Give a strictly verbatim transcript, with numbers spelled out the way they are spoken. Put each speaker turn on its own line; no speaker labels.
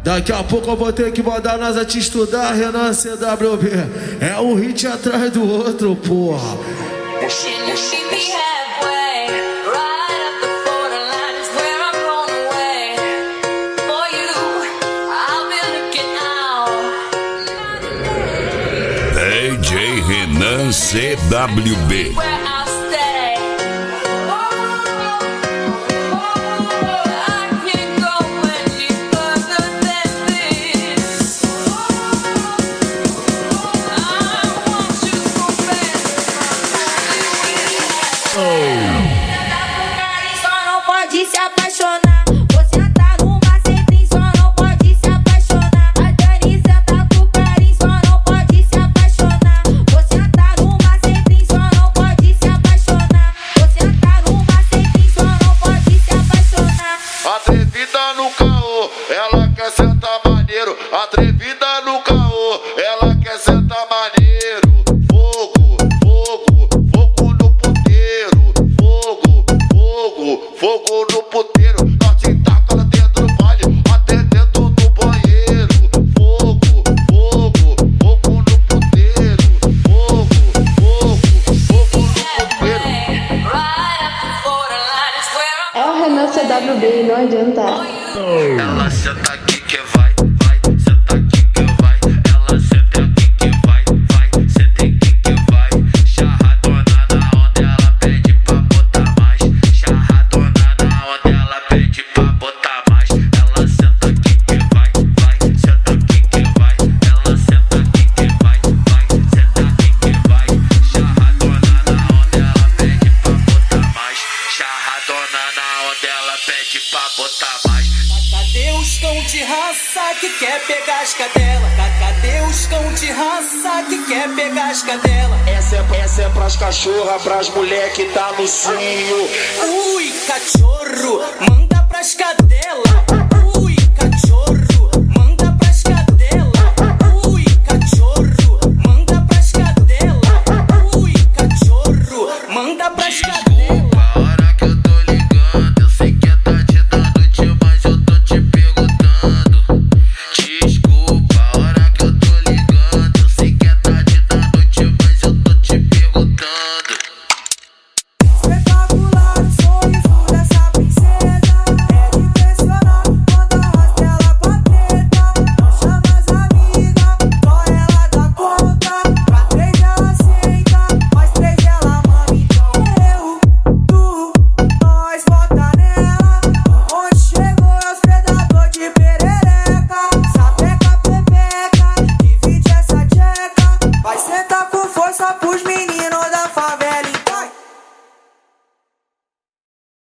Daqui a pouco eu vou ter que mandar nós a te estudar, Renan C W B. É um hit atrás do outro, porra.
D J Renan C W B.
Atrevida no caô, ela quer sentar maneiro. Atrevida no caô, ela quer sentar maneiro. Fogo, fogo, fogo no puteiro. Fogo, fogo, fogo no puteiro. Nós te taca lá dentro do baile, até dentro do banheiro. Fogo, fogo, fogo no puteiro. Fogo, fogo, fogo no puteiro.
É o Renan C W B, não adianta.
Ela senta aqui que vai, vai, senta aqui que vai. Ela senta aqui que vai, vai, senta aqui que vai. Charradona na onda, ela pede pra botar mais. Charradona na onda, ela pede pra botar mais. Ela senta aqui que vai, vai, senta aqui que vai. Ela senta aqui que vai, vai, senta aqui que vai. Charradona na onda, ela pede pra botar mais. Charradona na onda, ela pede pra botar mais.
Cadê os cão de raça que quer pegar as cadelas? Cadê os cão de raça que quer pegar as cadelas?
Essa é, essa é pras cachorra, pras mulher que tá no cio.
Ui, cachorro, manda